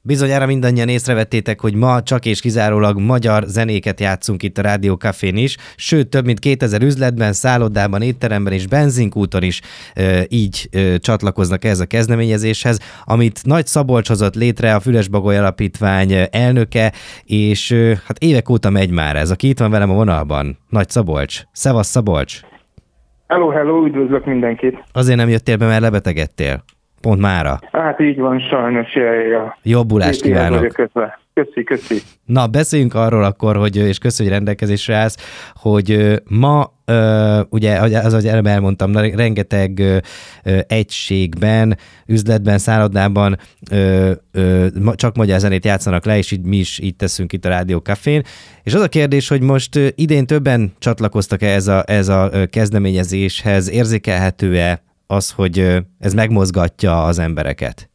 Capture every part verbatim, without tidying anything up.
Bizonyára mindannyian észrevettétek, hogy ma csak és kizárólag magyar zenéket játszunk itt a Rádió Cafén is, sőt több mint kétezer üzletben, szállodában, étteremben és benzinkúton is e, így e, csatlakoznak ehhez a kezdeményezéshez, amit Nagy Szabolcs hozott létre, a Füles-Bagoly Alapítvány elnöke, és e, hát évek óta megy már ez. Aki itt van velem a vonalban, Nagy Szabolcs. Szevasz, Szabolcs! Hello, hello, üdvözlök mindenkit! Azért nem jöttél be, mert lebetegedtél. Pont mára. Hát így van, sajnos. Ja. Jobbulást kívánok. Köszi, köszi. Na, beszéljünk arról akkor, hogy, és köszi, hogy rendelkezésre állsz, hogy ma, ugye, az, ahogy előbb elmondtam, rengeteg egységben, üzletben, szállodában csak magyar zenét játszanak le, és így mi is így teszünk itt a Rádió Cafén. És az a kérdés, hogy most idén többen csatlakoztak-e ez a, ez a kezdeményezéshez, érzékelhető-e az, hogy ez megmozgatja az embereket?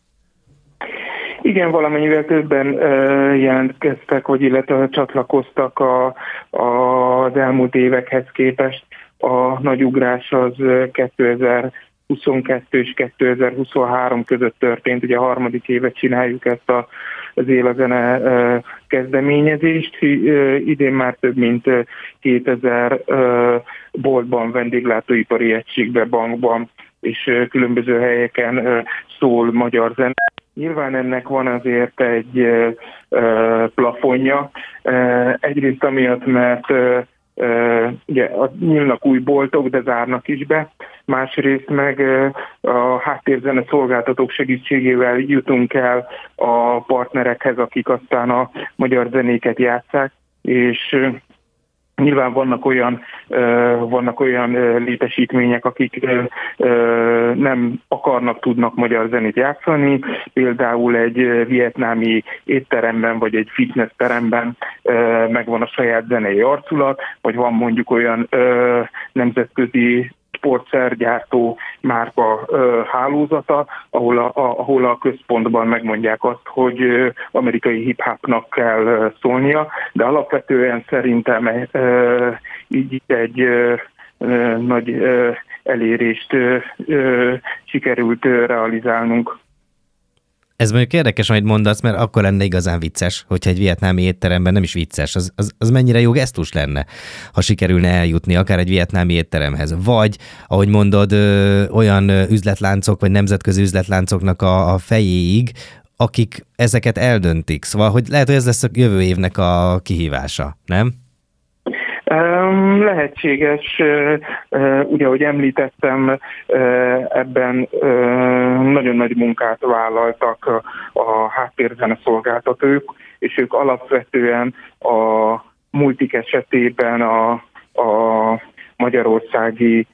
Igen, valamennyivel többen uh, jelentkeztek, vagy illetve csatlakoztak a, a, az elmúlt évekhez képest. A nagy ugrás az kétezer-huszonkettő és kétezer-huszonhárom között történt. Ugye a harmadik évet csináljuk ezt a, az Él a Zene uh, kezdeményezést. Uh, idén már több mint kétezer uh, boltban, vendéglátóipari egységben, bankban és uh, különböző helyeken uh, szól magyar zene. Nyilván ennek van azért egy uh, uh, plafonja. Uh, egyrészt amiatt, mert uh, uh, ugye, nyílnak új boltok, de zárnak is be. Másrészt meg uh, a háttérzene szolgáltatók segítségével jutunk el a partnerekhez, akik aztán a magyar zenéket játsszák, és uh, nyilván vannak olyan, uh, vannak olyan uh, létesítmények, akik uh, uh, nem akarnak, tudnak magyar zenét játszani. Például egy uh, vietnámi étteremben, vagy egy fitness teremben uh, megvan a saját zenei arculat, vagy van mondjuk olyan uh, nemzetközi sportszergyártó márka ö, hálózata, ahol a, a, ahol a központban megmondják azt, hogy ö, amerikai hip-hopnak kell ö, szólnia, de alapvetően szerintem ö, így egy ö, ö, nagy ö, elérést ö, ö, sikerült ö, realizálnunk. Ez mondjuk érdekes, amit mondasz, mert akkor lenne igazán vicces, hogyha egy vietnámi étteremben nem is vicces, az, az, az mennyire jó gesztus lenne, ha sikerülne eljutni akár egy vietnámi étteremhez. Vagy, ahogy mondod, ö, olyan üzletláncok, vagy nemzetközi üzletláncoknak a, a fejéig, akik ezeket eldöntik. Szóval, hogy lehet, hogy ez lesz a jövő évnek a kihívása, nem? Lehetséges, ugye, ahogy említettem, ebben nagyon nagy munkát vállaltak a háttérzene szolgáltatók, és ők alapvetően a multik esetében a, a magyarországi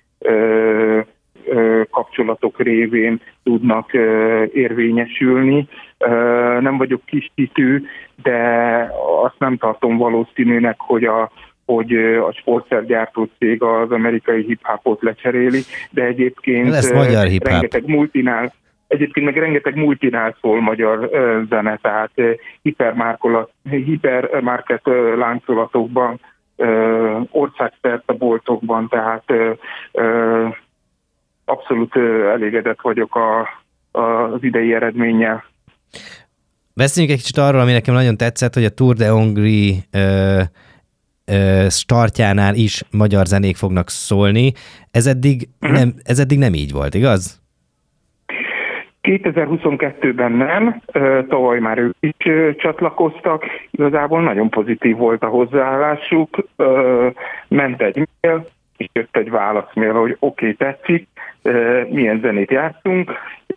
kapcsolatok révén tudnak érvényesülni. Nem vagyok kisztítő, de azt nem tartom valószínűnek, hogy a hogy a sportszergyártó cég az amerikai hip-hopot lecseréli, de egyébként lesz magyar hip-hop. rengeteg multinál, egyébként meg rengeteg multinál szól magyar uh, zene, tehát uh, hipermárkolat, hipermarket uh, láncolatokban, uh, országszerte boltokban, tehát uh, uh, abszolút uh, elégedett vagyok a, a, az idei eredménnyel. Beszéljünk egy kicsit arról, ami nekem nagyon tetszett, hogy a Tour de Hongrie uh, startjánál is magyar zenék fognak szólni. Ez eddig nem, ez eddig nem így volt, igaz? kétezer-huszonkettőben nem, tavaly már ők is csatlakoztak. Igazából nagyon pozitív volt a hozzáállásuk. Ment egy mail, és jött egy válaszmail, hogy oké, okay, tetszik, milyen zenét játszunk.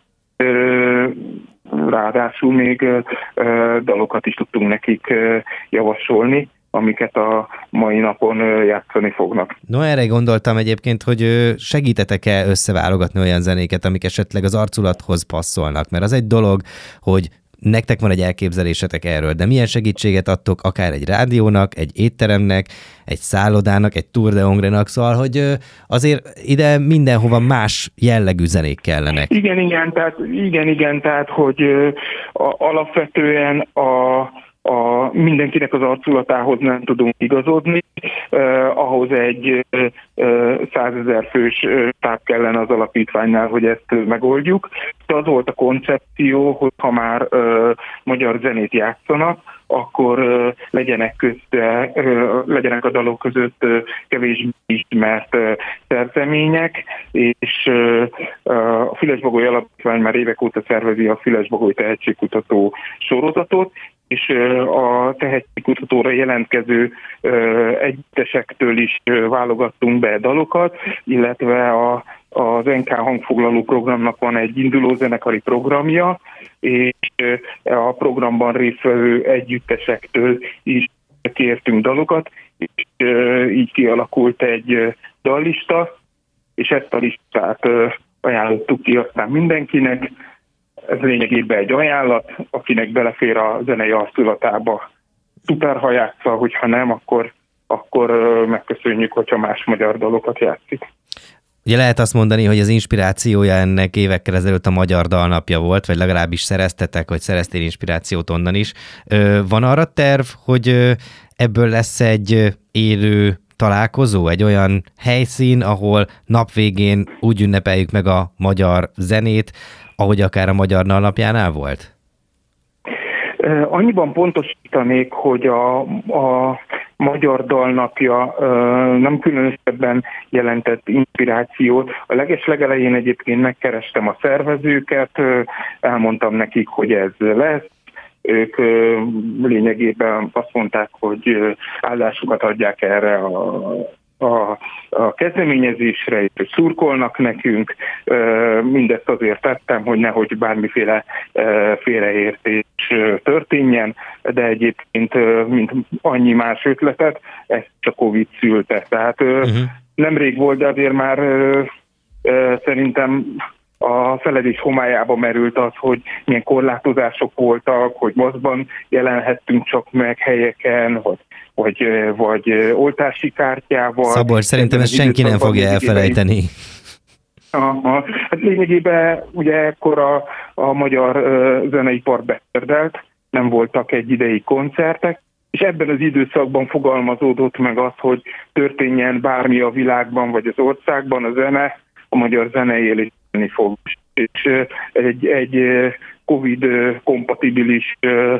Ráadásul még dalokat is tudtunk nekik javasolni, amiket a mai napon játszani fognak. No, erre gondoltam egyébként, hogy segítetek-e összeválogatni olyan zenéket, amik esetleg az arculathoz passzolnak, mert az egy dolog, hogy nektek van egy elképzelésetek erről, de milyen segítséget adtok akár egy rádiónak, egy étteremnek, egy szállodának, egy Tour de Hongrie-nak, szóval, hogy azért ide mindenhova más jellegű zenék kellenek. Igen, igen, tehát, igen, igen, tehát hogy alapvetően a a, mindenkinek az arculatához nem tudunk igazodni, eh, ahhoz egy eh, százezer fős táv kellene az alapítványnál, hogy ezt megoldjuk. De az volt a koncepció, hogy ha már eh, magyar zenét játszanak, akkor uh, legyenek közte, uh, legyenek a dalok között uh, kevésbé ismert uh, szerzemények, és uh, uh, a Füles-Bagoly Alapítvány már évek óta szervezi a Füles-Bagoly tehetségkutató sorozatot, és uh, a tehetségkutatóra jelentkező uh, együttesektől is uh, válogattunk be dalokat, illetve a az en ká hangfoglaló programnak van egy induló zenekari programja, és a programban résztvevő együttesektől is kértünk dalokat, és így kialakult egy dallista, és ezt a listát ajánlottuk ki aztán mindenkinek. Ez lényegében egy ajánlat, akinek belefér a zenei arculatába, szuper, ha játsza, hogyha nem, akkor, akkor megköszönjük, hogyha más magyar dalokat játszik. Ugye lehet azt mondani, hogy az inspirációja ennek évekkel ezelőtt a Magyar Dalnapja volt, vagy legalábbis szereztetek, vagy szereztél inspirációt onnan is. Van arra terv, hogy ebből lesz egy élő találkozó, egy olyan helyszín, ahol napvégén úgy ünnepeljük meg a magyar zenét, ahogy akár a Magyar Dalnapjánál volt? Annyiban pontosítanék, hogy a, a Magyar Dalnapja nem különösebben jelentett inspirációt. A leges-legelején egyébként megkerestem a szervezőket, elmondtam nekik, hogy ez lesz. Ők lényegében azt mondták, hogy állásukat adják erre a A, a kezdeményezésre, és szurkolnak nekünk. Mindezt azért tettem, hogy nehogy bármiféle félreértés történjen, de egyébként, mint annyi más ötletet, ezt csak Covid szülte. Tehát uh-huh. nemrég volt, de azért már szerintem a feledés homályába merült az, hogy milyen korlátozások voltak, hogy mozban jelenhettünk csak meg helyeken, vagy, vagy, vagy oltási kártyával. Szabolcs, szerintem ezt senki nem fogja elfelejteni. Aha. Hát lényegében ugye ekkor a, a magyar uh, zeneipar betérdelt, nem voltak egy ideig koncertek, és ebben az időszakban fogalmazódott meg az, hogy történjen bármi a világban vagy az országban, a zene, a magyar zene élni fog. És egy, egy Covid-kompatibilis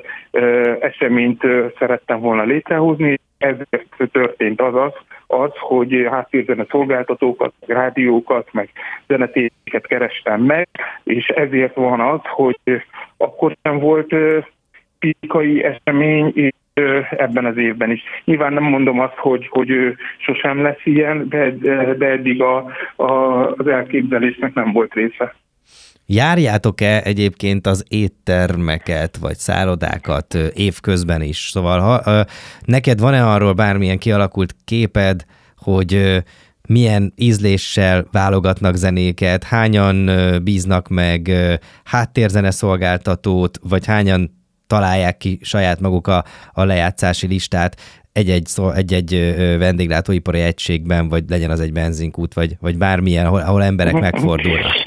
eseményt szerettem volna létrehozni. Ezért történt az, az, az hogy háttérzene szolgáltatókat, rádiókat, meg zenetéket kerestem meg, és ezért van az, hogy akkor sem volt fizikai esemény, és ebben az évben is. Nyilván nem mondom azt, hogy, hogy sosem lesz ilyen, de, de eddig a, a, az elképzelésnek nem volt része. Járjátok-e egyébként az éttermeket, vagy szállodákat évközben is? Szóval ha, neked van-e arról bármilyen kialakult képed, hogy milyen ízléssel válogatnak zenéket, hányan bíznak meg háttérzene szolgáltatót, vagy hányan találják ki saját maguk a, a lejátszási listát egy-egy, egy-egy vendéglátóipari egységben, vagy legyen az egy benzinkút, vagy, vagy bármilyen, ahol, ahol emberek megfordulnak?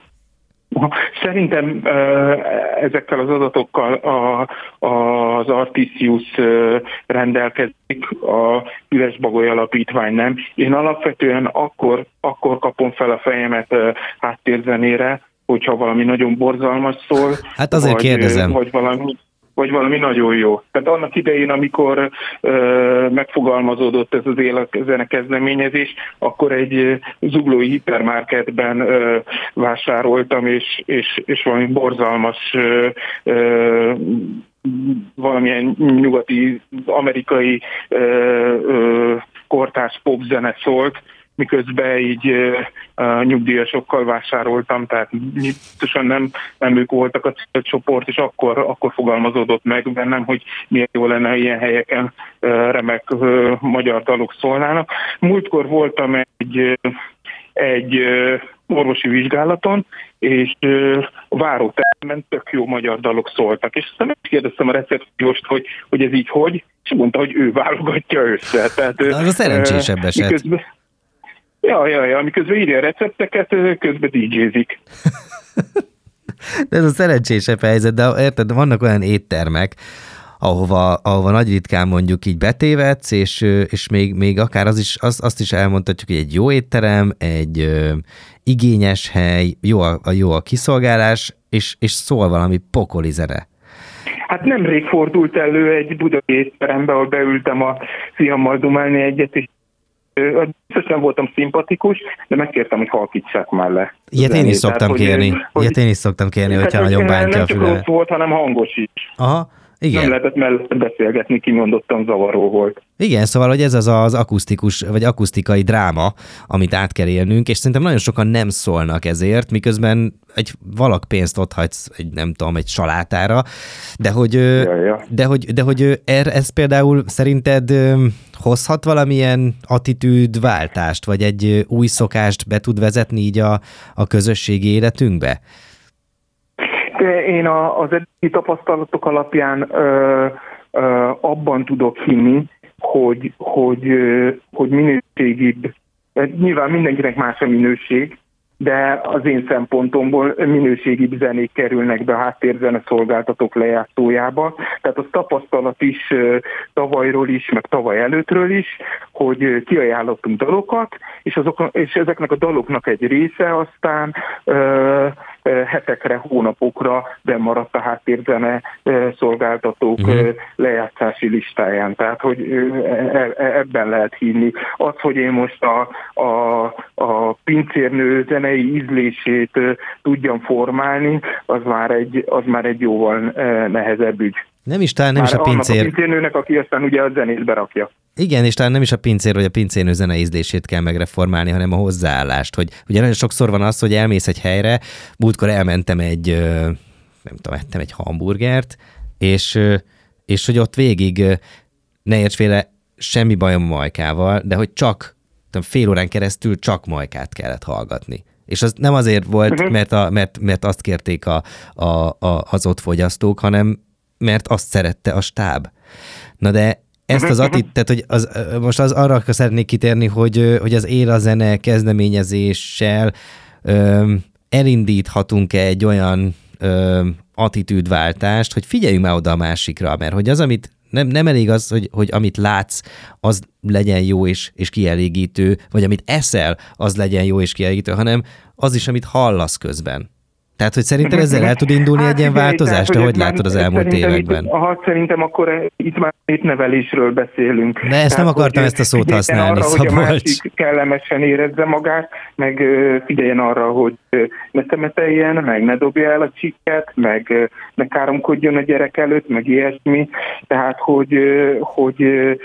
Szerintem ezekkel az adatokkal a, az Artisius rendelkezik, a Füles-Bagoly Alapítvány nem. Én alapvetően akkor, akkor kapom fel a fejemet háttérzenére, hogyha valami nagyon borzalmas szól. Hát azért vagy, kérdezem. Vagy valami... vagy valami nagyon jó. Tehát annak idején, amikor ö, megfogalmazódott ez az életzene kezdeményezés, akkor egy zuglói hipermarketben ö, vásároltam, és, és, és valami borzalmas ö, ö, valamilyen nyugati, amerikai ö, ö, kortárs popzene szólt, miközben így uh, nyugdíjasokkal vásároltam, tehát nyilvánvalóan nem, nem ők voltak a célcsoport, és akkor, akkor fogalmazódott meg bennem, hogy milyen jó lenne, ha ilyen helyeken uh, remek uh, magyar dalok szólnának. Múltkor voltam egy, egy uh, orvosi vizsgálaton, és uh, a váróteremben tök jó magyar dalok szóltak, és aztán megkérdeztem a recepcióst, hogy, hogy ez így hogy, és mondta, hogy ő válogatja össze. Tehát, Na, az a szerencsésebb uh, eset. Miközben, Ja, ja, ja, miközben írja a recepteket, közben dé jézik. De ez a szerencsésebb helyzet, de érted, vannak olyan éttermek, ahova, ahova nagy ritkán mondjuk így betévedsz, és, és még, még akár az is, az, azt is elmondhatjuk, hogy egy jó étterem, egy ö, igényes hely, jó a, a, jó a kiszolgálás, és, és szól valami pokoli zene. Hát nemrég fordult elő egy budai étterembe, ahol beültem a fiammal dumálni egyet, és biztos nem voltam szimpatikus, de megkértem, hogy halkítsák már le. Ilyet én is szoktam Tehát, kérni. Hogy, Ilyet én is szoktam kérni, hát, hogyha nagyon bántja a füle. Nem csak rossz volt, hanem hangos is. Aha, igen. Nem lehetett mellett beszélgetni, kimondottan zavaró volt. Igen, szóval, hogy ez az az akusztikus, vagy akusztikai dráma, amit át kell élnünk, és szerintem nagyon sokan nem szólnak ezért, miközben egy valak pénzt ott hagysz, egy, nem tudom, egy salátára, de hogy, ja, ja. De hogy, de hogy er, ez például szerinted hozhat valamilyen attitűdváltást, vagy egy új szokást be tud vezetni így a, a közösségi életünkbe? Én a, az eddigi tapasztalatok alapján ö, ö, abban tudok hinni, hogy, hogy, ö, hogy minőségibb, nyilván mindenkinek más a minőség, de az én szempontomból minőségibb zenék kerülnek be a háttérzene szolgáltatók lejátszójába. Tehát az tapasztalat is tavalyról is, meg tavaly előttről is, hogy kiajánlottunk dalokat, és, azok, és ezeknek a daloknak egy része aztán ö, hetekre, hónapokra bemaradt a háttérzene szolgáltatók uh-huh. lejátszási listáján. Tehát, hogy ebben lehet hinni. Az, hogy én most a, a, a pincérnő zenei ízlését tudjam formálni, az már egy, az már egy jóval nehezebb ügy. Nem is talán nem már is a pincér. Annak a pincérnőnek, aki aztán ugye a zenét berakja. Igen, és talán nem is a pincér vagy a pincérnő zenei ízlését kell megreformálni, hanem a hozzáállást. Hogy ugye nagyon sokszor van az, hogy elmész egy helyre, múltkor elmentem egy, nem tudom, ettem egy hamburgert, és, és hogy ott végig, ne érts félre, semmi bajom a majkával, de hogy csak, tudom, fél órán keresztül csak majkát kellett hallgatni. És az nem azért volt, uh-huh. mert, a, mert, mert azt kérték a, a, a, az ott fogyasztók, hanem mert azt szerette a stáb. Na de ezt az atti, tehát hogy az, most az arra szeretnék kitérni, hogy, hogy az Él a zene kezdeményezéssel öm, elindíthatunk-e egy olyan öm, attitűdváltást, hogy figyeljünk már oda a másikra, mert hogy az, amit nem, nem elég az, hogy, hogy amit látsz, az legyen jó és, és kielégítő, vagy amit eszel, az legyen jó és kielégítő, hanem az is, amit hallasz közben. Tehát, hogy szerinted ezzel el tud indulni hát, egy ilyen változást, te hogy látod az elmúlt években? Itt, ha szerintem akkor itt már nevelésről beszélünk. De ezt nem akartam ezt a szót használni, arra, Szabolcs. Hogy a másik kellemesen érezze magát, meg figyeljen arra, hogy ne szemeteljen, meg ne dobja el a csikket, meg ne káromkodjon a gyerek előtt, meg ilyesmi. Tehát, hogy, hogy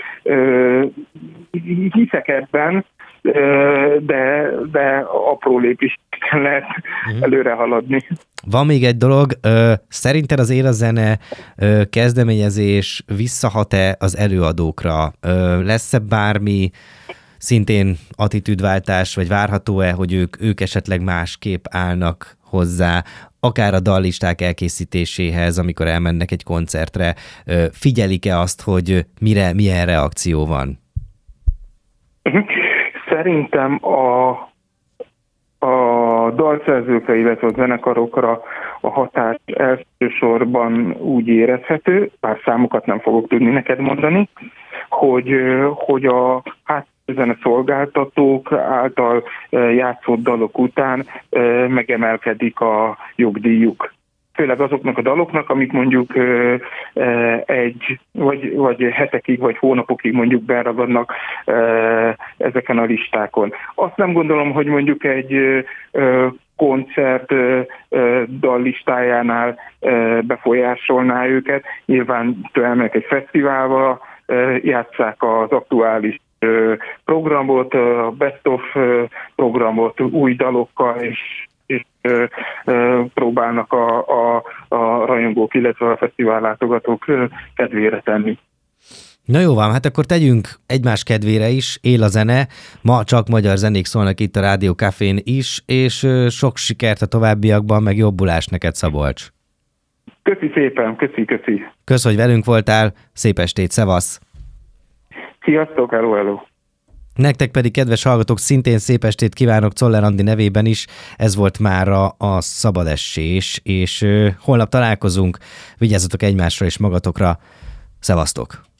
hiszek ebben, de, de apró lépéseken lehet uh-huh. előre haladni. Van még egy dolog, szerinted az Él a zene kezdeményezés visszahat-e az előadókra? Lesz-e bármi szintén attitűdváltás, vagy várható-e, hogy ők, ők esetleg másképp állnak hozzá, akár a dallisták elkészítéséhez, amikor elmennek egy koncertre? Figyelik-e azt, hogy mire, milyen reakció van? Uh-huh. Szerintem a, a dalszerzőkre, illetve a zenekarokra a hatás elsősorban úgy érezhető, bár számokat nem fogok tudni neked mondani, hogy, hogy a háttérzene szolgáltatók által játszott dalok után megemelkedik a jogdíjuk. Főleg azoknak a daloknak, amik mondjuk egy, vagy, vagy hetekig, vagy hónapokig mondjuk beragadnak ezeken a listákon. Azt nem gondolom, hogy mondjuk egy koncert dallistájánál befolyásolná őket. Nyilván elmennek egy fesztiválba, játsszák az aktuális programot, a Best of programot új dalokkal, és és ö, ö, próbálnak a, a, a rajongók, illetve a fesztivál látogatók ö, kedvére tenni. Na jó van, hát akkor tegyünk egymás kedvére is, Él a zene, ma csak magyar zenék szólnak itt a Rádió Cafén is, és ö, sok sikert a továbbiakban, meg jobbulást neked, Szabolcs. Köszi szépen, köszi, köszi. Kösz, hogy velünk voltál, szép estét, szevasz! Sziasztok, hello, hello! Nektek pedig, kedves hallgatók, szintén szép estét kívánok Czoller Andi nevében is. Ez volt mára a Szabad Essés, és holnap találkozunk. Vigyázzatok egymásra és magatokra. Szevasztok!